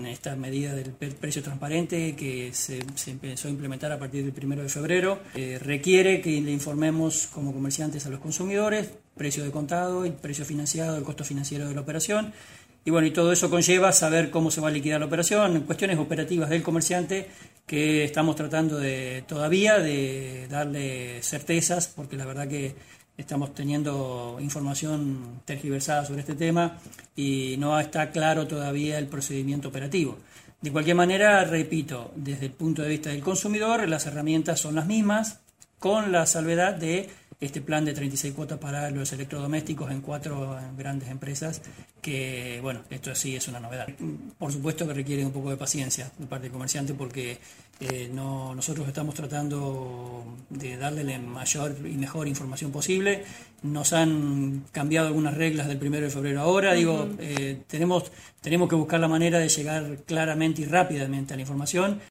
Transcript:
esta medida del precio transparente que se empezó a implementar a partir del 1 de febrero. Requiere que le informemos como comerciantes a los consumidores precio de contado, el precio financiado, el costo financiero de la operación. Y bueno, y todo eso conlleva saber cómo se va a liquidar la operación, cuestiones operativas del comerciante que estamos tratando todavía de darle certezas, porque la verdad que estamos teniendo información tergiversada sobre este tema y no está claro todavía el procedimiento operativo. De cualquier manera, repito, desde el punto de vista del consumidor, las herramientas son las mismas, con la salvedad de este plan de 36 cuotas para los electrodomésticos en 4 grandes empresas, que, bueno, esto sí es una novedad. Por supuesto que requiere un poco de paciencia de parte del comerciante porque nosotros estamos tratando de darle la mayor y mejor información posible. Nos han cambiado algunas reglas del 1 de febrero ahora. Tenemos que buscar la manera de llegar claramente y rápidamente a la información.